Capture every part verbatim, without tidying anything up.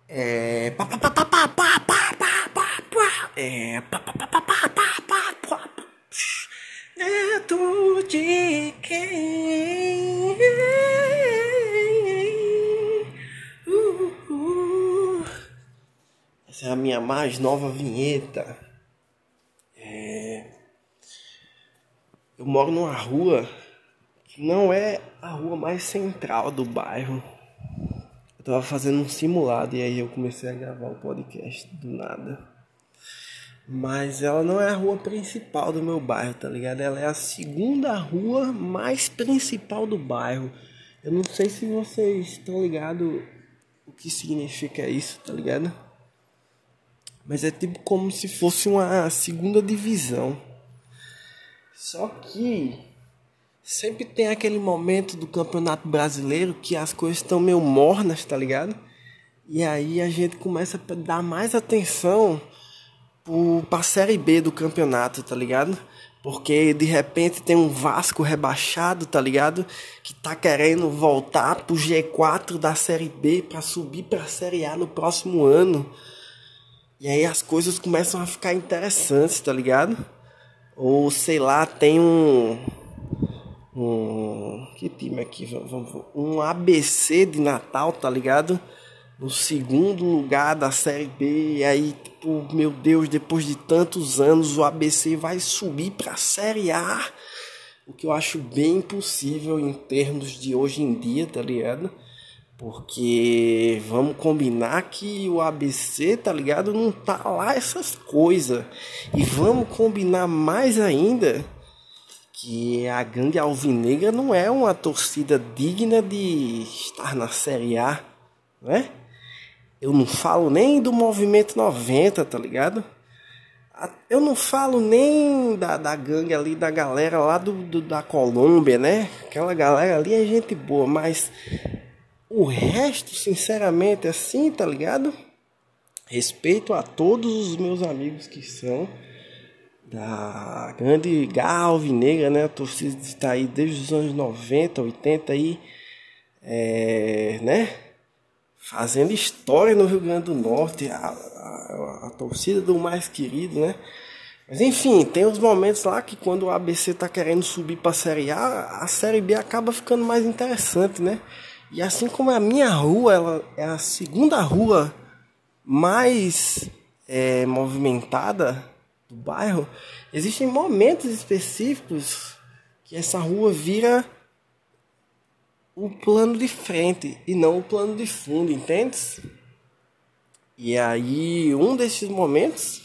É. pá, pá, pá, pá, pá, pá, pá, pá, pá, pá. É. pá, pá, pá, pá, pá, pá, pá, pá. Neto de quem? Uh, uh. Essa é a minha mais nova vinheta. É. Eu moro numa rua que não é a rua mais central do bairro. Eu tava fazendo um simulado e aí eu comecei a gravar o podcast do nada. Mas ela não é a rua principal do meu bairro, tá ligado? Ela é a segunda rua mais principal do bairro. Eu não sei se vocês estão ligados o que significa isso, tá ligado? Mas é tipo como se fosse uma segunda divisão. Só que sempre tem aquele momento do Campeonato Brasileiro que as coisas estão meio mornas, tá ligado? E aí a gente começa a dar mais atenção pra Série B do campeonato, tá ligado? Porque de repente tem um Vasco rebaixado, tá ligado? Que tá querendo voltar pro G quatro da Série B pra subir pra Série A no próximo ano. E aí as coisas começam a ficar interessantes, tá ligado? Ou sei lá, tem um... um que time aqui? Um A B C de Natal, tá ligado? No segundo lugar da Série B. E aí, tipo, meu Deus, depois de tantos anos o A B C vai subir pra Série A. O que eu acho bem impossível em termos de hoje em dia, tá ligado? Porque vamos combinar que o A B C, tá ligado? Não tá lá essas coisas. E vamos combinar mais ainda que a Gangue Alvinegra não é uma torcida digna de estar na Série A, né? Eu não falo nem do Movimento noventa, tá ligado? Eu não falo nem da, da gangue ali, da galera lá do, do, da Colômbia, né? Aquela galera ali é gente boa, mas o resto, sinceramente, assim, tá ligado? Respeito a todos os meus amigos que são da grande Garra Alvinegra, né? A torcida está aí desde os anos noventa, oitenta aí, é, né? Fazendo história no Rio Grande do Norte, a, a, a torcida do mais querido, né? Mas enfim, tem os momentos lá que quando o A B C tá querendo subir pra Série A, a Série B acaba ficando mais interessante, né? E assim como a minha rua, ela é a segunda rua mais é, movimentada do bairro, existem momentos específicos que essa rua vira o plano de frente e não o plano de fundo, entende? E aí, um desses momentos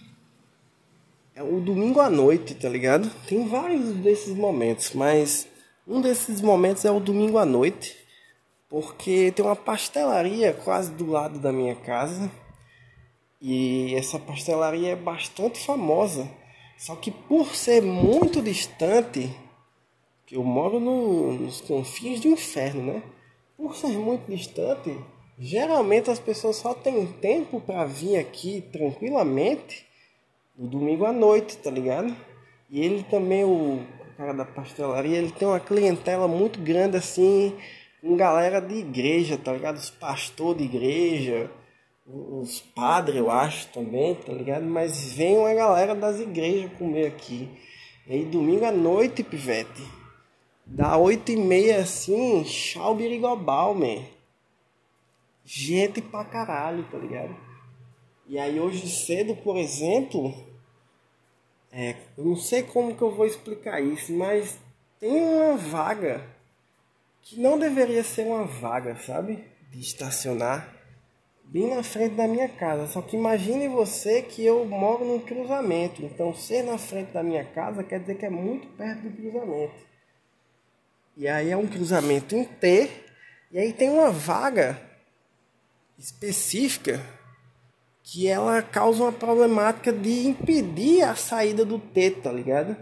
é o domingo à noite, tá ligado? Tem vários desses momentos, mas um desses momentos é o domingo à noite, porque tem uma pastelaria quase do lado da minha casa e essa pastelaria é bastante famosa, só que por ser muito distante, eu moro no, nos confins do inferno, né? Por ser muito distante, geralmente as pessoas só têm tempo para vir aqui tranquilamente no domingo à noite, tá ligado? E ele também, o cara da pastelaria, ele tem uma clientela muito grande assim, com galera de igreja, tá ligado? Os pastores de igreja, os padres, eu acho também, tá ligado? Mas vem uma galera das igrejas comer aqui. E aí domingo à noite, pivete, dá oito e meia assim, tchau birigobal, man. Gente pra caralho, tá ligado? E aí hoje cedo, por exemplo, é, eu não sei como que eu vou explicar isso, mas tem uma vaga que não deveria ser uma vaga, sabe? De estacionar bem na frente da minha casa. Só que imagine você que eu moro num cruzamento. Então ser na frente da minha casa quer dizer que é muito perto do cruzamento. E aí é um cruzamento em T, e aí tem uma vaga específica que ela causa uma problemática de impedir a saída do T, tá ligado?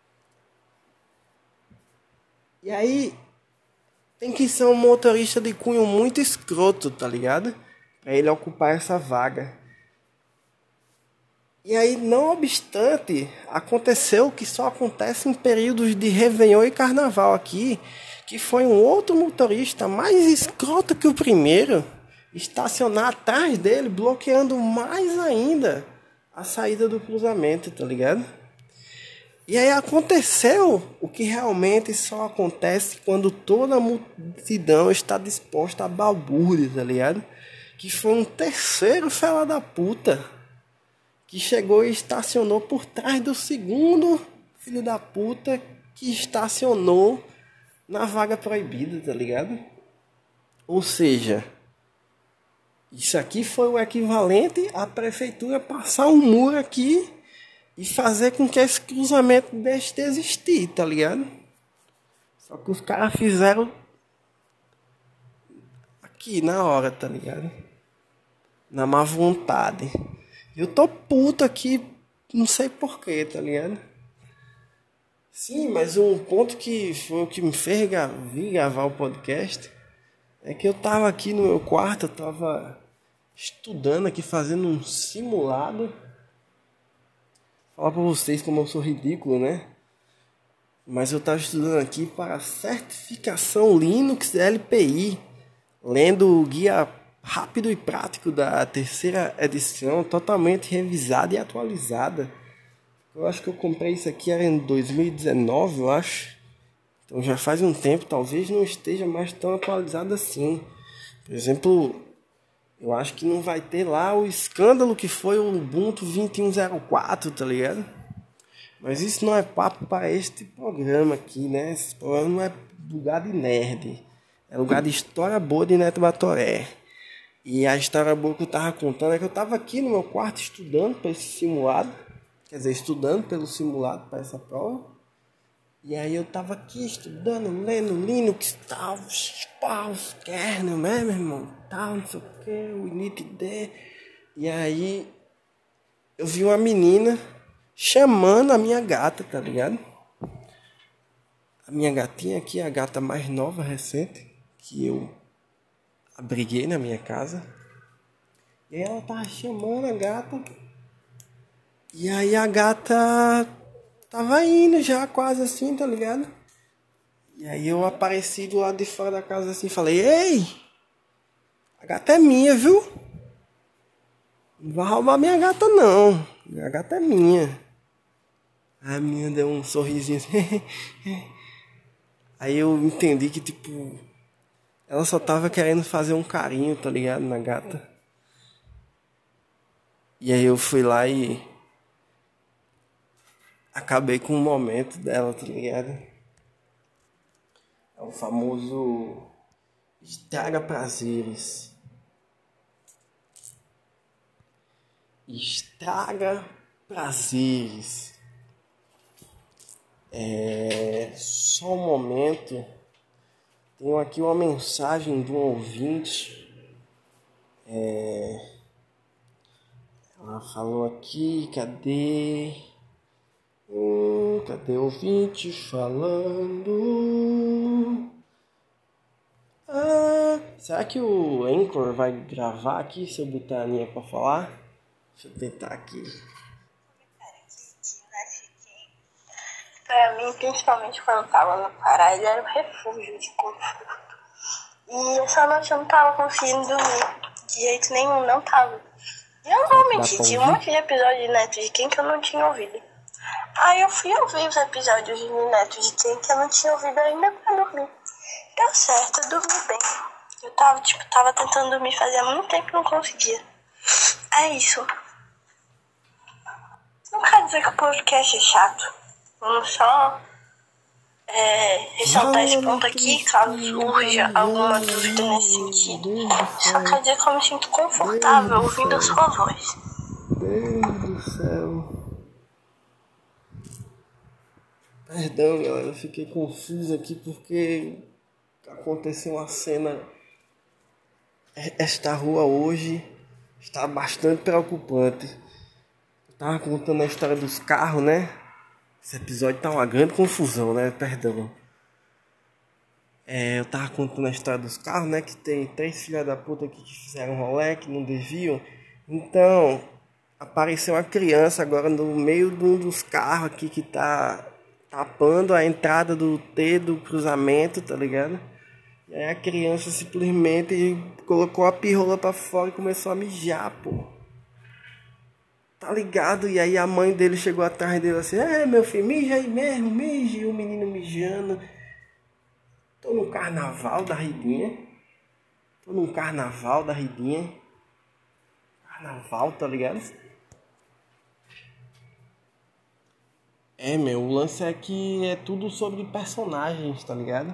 E aí tem que ser um motorista de cunho muito escroto, tá ligado? Pra ele ocupar essa vaga. E aí, não obstante, aconteceu o que só acontece em períodos de Réveillon e Carnaval aqui, que foi um outro motorista mais escroto que o primeiro, estacionar atrás dele, bloqueando mais ainda a saída do cruzamento, tá ligado? E aí aconteceu o que realmente só acontece quando toda a multidão está disposta a balbúrdia, tá ligado? Que foi um terceiro fela da puta que chegou e estacionou por trás do segundo filho da puta que estacionou na vaga proibida, tá ligado? Ou seja, isso aqui foi o equivalente à prefeitura passar um muro aqui e fazer com que esse cruzamento deixe de existir, tá ligado? Só que os caras fizeram aqui na hora, tá ligado? Na má vontade. Eu tô puto aqui, não sei porquê, tá ligado? Sim, mas um ponto que foi o que me fez vir gravar o podcast é que eu tava aqui no meu quarto, eu tava estudando aqui, fazendo um simulado. Falar pra vocês como eu sou ridículo, né? Mas eu tava estudando aqui para certificação Linux L P I, lendo o guia rápido e prático da terceira edição, totalmente revisada e atualizada. Eu acho que eu comprei isso aqui era em dois mil e dezenove, eu acho. Então já faz um tempo, talvez não esteja mais tão atualizado assim. Por exemplo, eu acho que não vai ter lá o escândalo que foi o Ubuntu vinte e um zero quatro, tá ligado? Mas isso não é papo para este programa aqui, né? Esse programa não é lugar de nerd. É lugar de história boa de Neto Batoré. E a história boa que eu tava contando é que eu tava aqui no meu quarto estudando para esse simulado. Quer dizer, estudando pelo simulado para essa prova. E aí eu tava aqui estudando, lendo Linux, tal, pau, kernel, né, meu irmão? Tal, não sei o que, o initd. E aí eu vi uma menina chamando a minha gata, tá ligado? A minha gatinha aqui, a gata mais nova, recente, que eu abriguei na minha casa. E aí ela tava chamando a gata. E aí a gata tava indo já quase assim, tá ligado? E aí eu apareci do lado de fora da casa assim e falei: ei, a gata é minha, viu? Não vai roubar minha gata não. A gata é minha. Aí a menina deu um sorrisinho assim. Aí eu entendi que tipo, ela só tava querendo fazer um carinho, tá ligado? Na gata. E aí eu fui lá e acabei com o momento dela, tá ligado? É o famoso estraga prazeres. Estraga prazeres. É... Só um momento. Tenho aqui uma mensagem de um ouvinte. É... Ela falou aqui, cadê? Hum, cadê o ouvinte falando? Ah, será que o Anchor vai gravar aqui se eu botar a linha pra falar? Deixa eu tentar aqui. Pra mim, principalmente quando eu tava no Pará, ele era um refúgio de conforto. E essa noite eu não tava conseguindo dormir de jeito nenhum, não tava. E eu não vou mentir, tinha um monte de episódios de Neto de Quem que eu não tinha ouvido. Aí eu fui ouvir os episódios de Neto de Quem que eu não tinha ouvido ainda pra dormir. Deu certo, eu dormi bem. Eu tava, tipo, tava tentando dormir fazia muito tempo e não conseguia. É isso. Não quer dizer que o podcast é chato. Vamos só é, ressaltar esse ponto aqui, caso surja alguma dúvida nesse sentido. Só quer dizer que eu me sinto confortável ouvindo a sua voz. Deus do céu. Perdão, galera, eu fiquei confuso aqui porque aconteceu uma cena. Esta rua hoje está bastante preocupante. Eu tava contando a história dos carros, né? Esse episódio tá uma grande confusão, né? Perdão. É, eu tava contando a história dos carros, né? Que tem três filhas da puta aqui que fizeram rolê, que não deviam. Então, apareceu uma criança agora no meio de um dos carros aqui que tá tapando a entrada do T do cruzamento, tá ligado? E aí a criança simplesmente colocou a pirrola pra fora e começou a mijar, pô. Tá ligado? E aí a mãe dele chegou atrás dele assim, é meu filho, mija aí mesmo, mija. E o menino mijando. Tô no carnaval da Ridinha. Tô num carnaval da Ridinha. Carnaval, tá ligado? É, meu, o lance é que é tudo sobre personagens, tá ligado?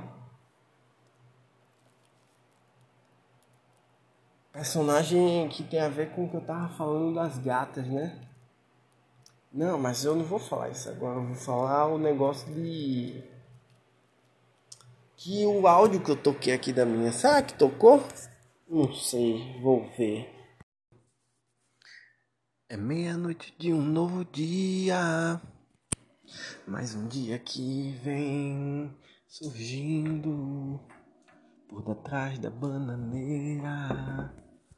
Personagem que tem a ver com o que eu tava falando das gatas, né? Não, mas eu não vou falar isso agora. Eu vou falar o negócio de... Que o áudio que eu toquei aqui da minha... Será que tocou? Não sei, vou ver. É meia-noite de um novo dia. Mais um dia que vem surgindo por detrás da bananeira.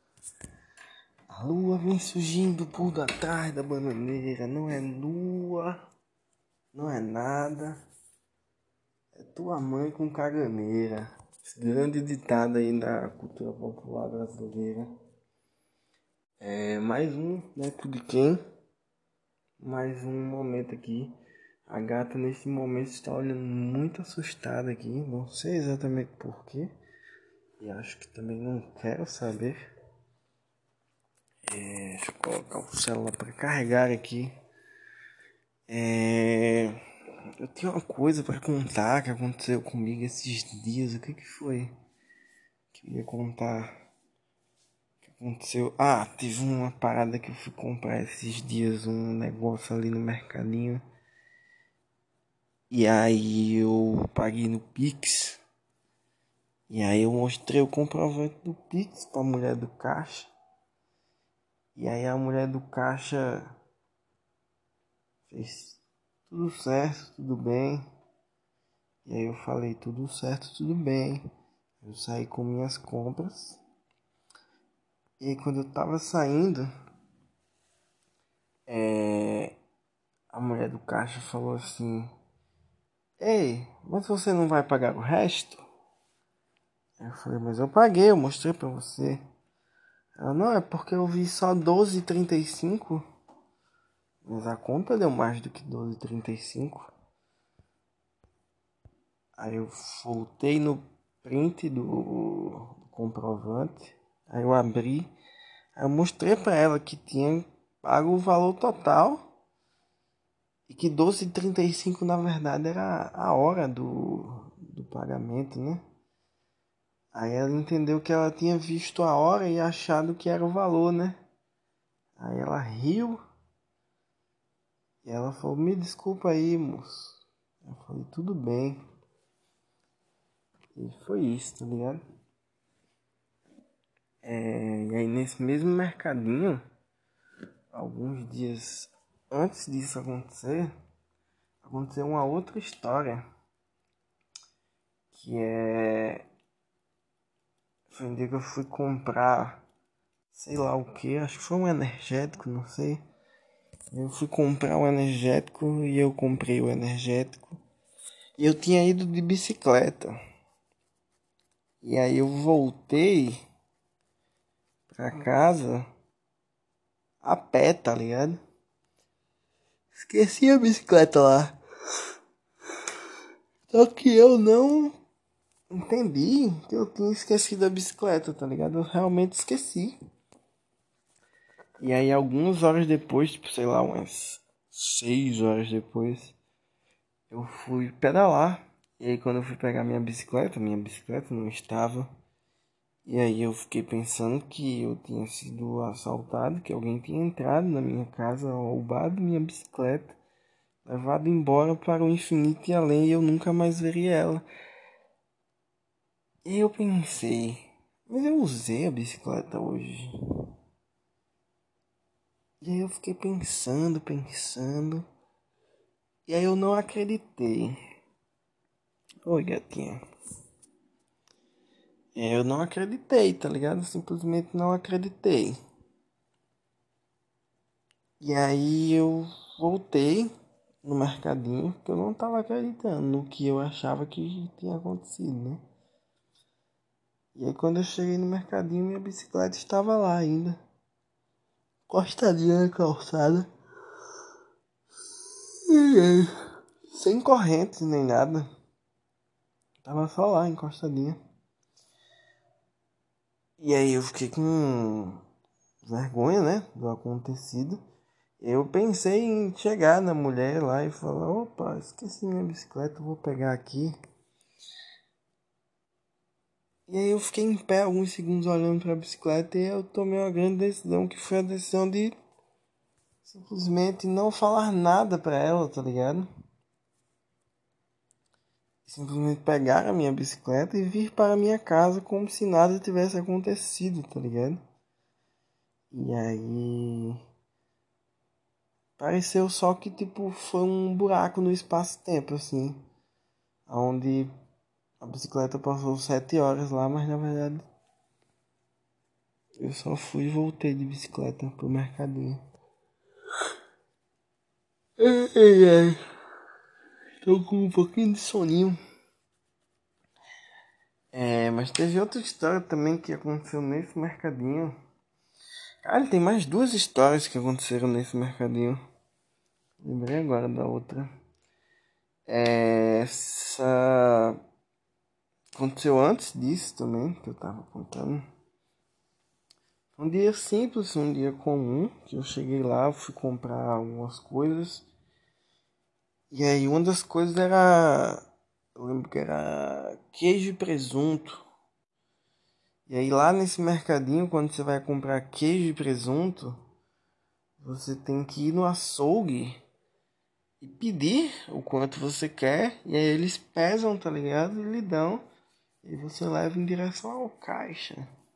A lua vem surgindo por detrás da bananeira. Não é lua, não é nada. É tua mãe com caganeira. Esse grande ditado aí da cultura popular brasileira. É mais um, né? Tudo quem? Mais um momento aqui. A gata nesse momento está olhando muito assustada aqui. Não sei exatamente porquê. E acho que também não quero saber. É, deixa eu colocar o celular para carregar aqui. É, eu tenho uma coisa para contar que aconteceu comigo esses dias. O que que foi? Queria contar. O que aconteceu? Ah, teve uma parada que eu fui comprar esses dias. Um negócio ali no mercadinho. E aí eu paguei no Pix. E aí eu mostrei o comprovante do Pix pra mulher do caixa. E aí a mulher do caixa fez tudo certo, tudo bem. E aí eu falei tudo certo, tudo bem. Eu saí com minhas compras. E aí quando eu tava saindo, é... a mulher do caixa falou assim: ei, mas você não vai pagar o resto? Eu falei, mas eu paguei, eu mostrei pra você. Ela, não, é porque eu vi só doze e trinta e cinco. Mas a conta deu mais do que doze e trinta e cinco. Aí eu voltei no print do, do comprovante. Aí eu abri. Aí eu mostrei pra ela que tinha pago o valor total. E que doze e trinta e cinco na verdade era a hora do, do pagamento, né? Aí ela entendeu que ela tinha visto a hora e achado que era o valor, né? Aí ela riu. E ela falou, me desculpa aí, moço. Eu falei, tudo bem. E foi isso, tá ligado? É, e aí nesse mesmo mercadinho, alguns dias antes disso acontecer, aconteceu uma outra história. Que é... Foi um dia que eu fui comprar, sei lá o que, acho que foi um energético, não sei. Eu fui comprar um energético e eu comprei o energético. E eu tinha ido de bicicleta. E aí eu voltei pra casa a pé, tá ligado? Esqueci a bicicleta lá. Só que eu não entendi que eu tinha esquecido a bicicleta, tá ligado? Eu realmente esqueci. E aí algumas horas depois, tipo, sei lá, umas seis horas depois, eu fui pedalar. E aí quando eu fui pegar minha bicicleta, minha bicicleta não estava. E aí eu fiquei pensando que eu tinha sido assaltado, que alguém tinha entrado na minha casa, roubado minha bicicleta, levado embora para o infinito e além, e eu nunca mais veria ela. E eu pensei, mas eu usei a bicicleta hoje. E aí eu fiquei pensando, pensando, e aí eu não acreditei. Oi, gatinha. É, eu não acreditei, tá ligado? Simplesmente não acreditei. E aí eu voltei no mercadinho, porque eu não tava acreditando no que eu achava que tinha acontecido, né? E aí quando eu cheguei no mercadinho, minha bicicleta estava lá ainda, encostadinha na calçada. E aí, sem corrente nem nada. Tava só lá, encostadinha. E aí eu fiquei com vergonha, né, do acontecido. Eu pensei em chegar na mulher lá e falar: opa, esqueci minha bicicleta, vou pegar aqui. E aí eu fiquei em pé alguns segundos olhando para a bicicleta e eu tomei uma grande decisão, que foi a decisão de simplesmente não falar nada para ela, tá ligado? Simplesmente pegar a minha bicicleta e vir para a minha casa como se nada tivesse acontecido, tá ligado? E aí pareceu só que tipo foi um buraco no espaço-tempo, assim, onde a bicicleta passou sete horas lá, mas na verdade eu só fui e voltei de bicicleta pro mercadinho. Ai, ai, ai. Tô com um pouquinho de soninho. É, mas teve outra história também que aconteceu nesse mercadinho. Cara, tem mais duas histórias que aconteceram nesse mercadinho. Lembrei agora da outra. É, essa aconteceu antes disso também, que eu tava contando. Um dia simples, um dia comum, que eu cheguei lá, fui comprar algumas coisas. E aí uma das coisas era, eu lembro que era queijo e presunto. E aí lá nesse mercadinho, quando você vai comprar queijo e presunto, você tem que ir no açougue e pedir o quanto você quer. E aí eles pesam, tá ligado? E lhe dão. E você leva em direção ao caixa.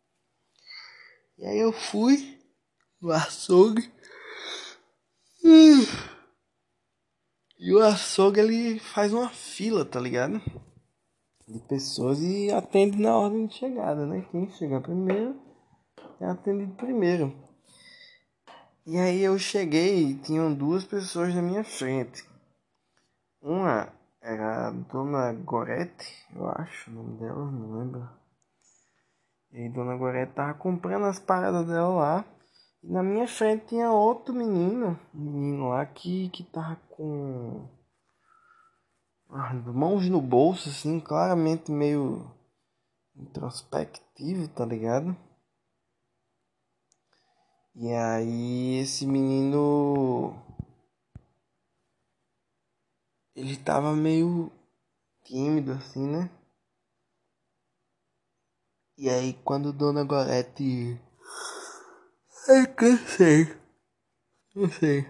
E aí eu fui no açougue. Hum. E o açougue, ele faz uma fila, tá ligado? De pessoas e atende na ordem de chegada, né? Quem chegar primeiro é atendido primeiro. E aí eu cheguei e tinham duas pessoas na minha frente. Uma era a Dona Gorete, eu acho o nome dela, não lembro. E aí Dona Gorete tava comprando as paradas dela lá. E na minha frente tinha outro menino, um menino lá que, que tava com as mãos no bolso, assim, claramente meio introspectivo, tá ligado? E aí esse menino, ele tava meio tímido assim, né? E aí quando Dona Gorete... Ai, cansei. Não sei.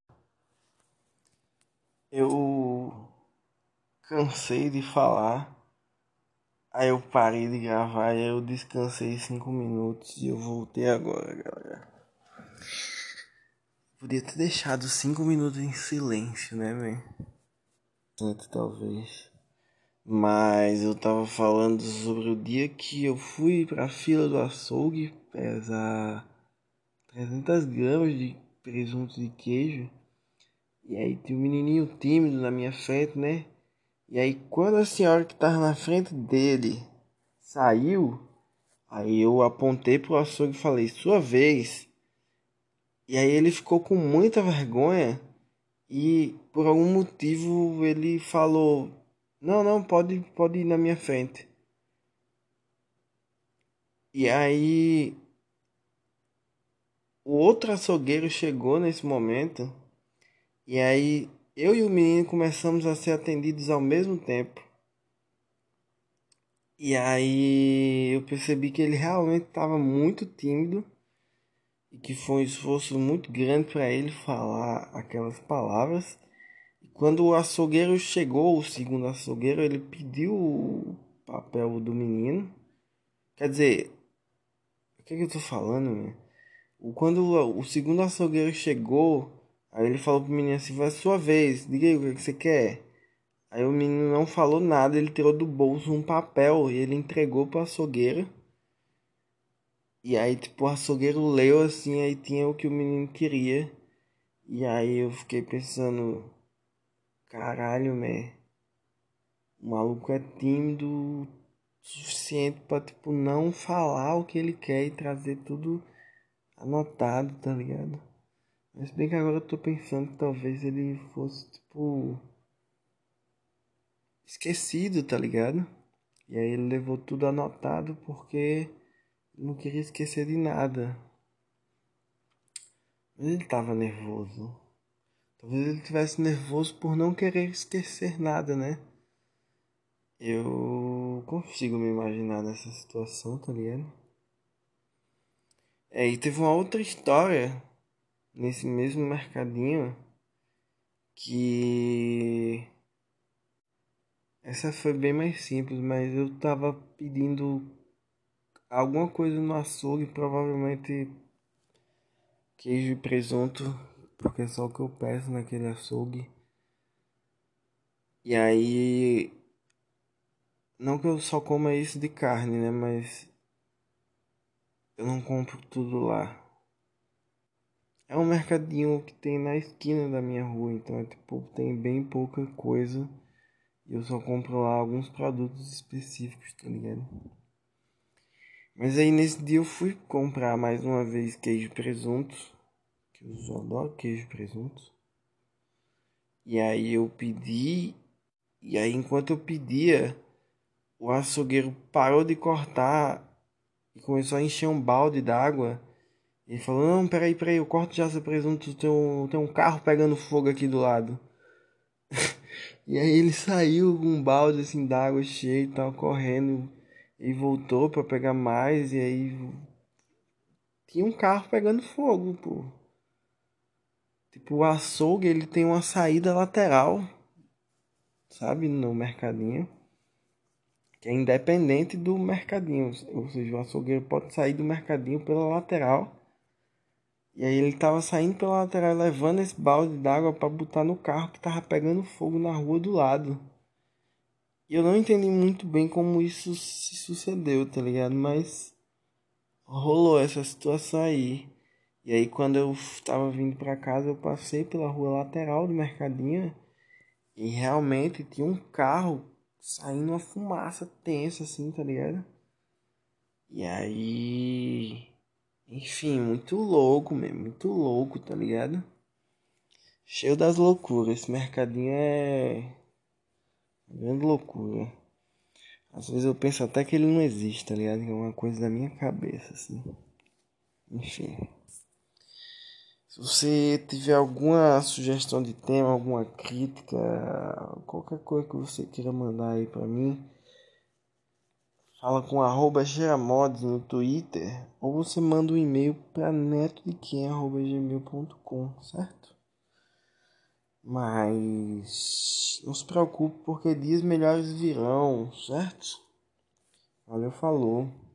Eu cansei de falar. Aí eu parei de gravar e eu descansei cinco minutos e eu voltei agora, galera. Podia ter deixado cinco minutos em silêncio, né, velho? Talvez. Mas eu tava falando sobre o dia que eu fui pra fila do açougue pesar trezentas gramas de presunto de queijo. E aí tinha um menininho tímido na minha frente, né? E aí quando a senhora que tava na frente dele saiu, aí eu apontei pro açougue e falei: sua vez. E aí ele ficou com muita vergonha e por algum motivo ele falou: não, não, pode, pode ir na minha frente. E aí o outro açougueiro chegou nesse momento. E aí eu e o menino começamos a ser atendidos ao mesmo tempo. E aí eu percebi que ele realmente estava muito tímido e que foi um esforço muito grande para ele falar aquelas palavras. E quando o açougueiro chegou, o segundo açougueiro, ele pediu o papel do menino. Quer dizer, o que, é que eu tô falando, né? Quando o, o segundo açougueiro chegou, aí ele falou pro menino assim: vai sua vez, diga aí o que, é que você quer. Aí o menino não falou nada, ele tirou do bolso um papel e ele entregou pro açougueiro. E aí, tipo, o açougueiro leu assim, aí tinha o que o menino queria. E aí eu fiquei pensando, caralho, né? O maluco é tímido, suficiente pra, tipo, não falar o que ele quer e trazer tudo anotado, tá ligado? Mas bem que agora eu tô pensando que talvez ele fosse, tipo, esquecido, tá ligado? E aí ele levou tudo anotado porque não queria esquecer de nada. Mas ele tava nervoso. Talvez ele tivesse nervoso por não querer esquecer nada, né? Eu consigo me imaginar nessa situação, tá ligado? É, e teve uma outra história nesse mesmo mercadinho que essa foi bem mais simples, mas eu tava pedindo alguma coisa no açougue, provavelmente queijo e presunto, porque é só o que eu peço naquele açougue. E aí, não que eu só coma isso de carne, né, mas eu não compro tudo lá. É um mercadinho que tem na esquina da minha rua, então é tipo, tem bem pouca coisa. E eu só compro lá alguns produtos específicos, tá ligado? Mas aí nesse dia eu fui comprar mais uma vez queijo e presunto, que eu só adoro queijo e presunto. E aí eu pedi, e aí enquanto eu pedia, o açougueiro parou de cortar e começou a encher um balde d'água. Ele falou, não, peraí, peraí, eu corto já seu presunto, tem um, tem um carro pegando fogo aqui do lado. E aí ele saiu com um balde assim d'água cheio e tal, correndo. E voltou pra pegar mais, e aí tinha um carro pegando fogo, pô. Tipo, o açougue, ele tem uma saída lateral, sabe, no mercadinho. Que é independente do mercadinho. Ou seja, o açougueiro pode sair do mercadinho pela lateral. E aí ele tava saindo pela lateral, levando esse balde d'água pra botar no carro que tava pegando fogo na rua do lado. E eu não entendi muito bem como isso se sucedeu, tá ligado? Mas rolou essa situação aí. E aí quando eu tava vindo pra casa, eu passei pela rua lateral do mercadinho e realmente tinha um carro saindo uma fumaça tensa assim, tá ligado? E aí, enfim, muito louco mesmo, muito louco, tá ligado? Cheio das loucuras, esse mercadinho é uma grande loucura. Às vezes eu penso até que ele não existe, tá ligado? Que é uma coisa da minha cabeça, assim. Enfim. Se você tiver alguma sugestão de tema, alguma crítica, qualquer coisa que você queira mandar aí pra mim, fala com arroba geramods no Twitter, ou você manda um e-mail pra netodequem arroba gmail ponto com, certo? Mas não se preocupe porque dias melhores virão, certo? Valeu, falou.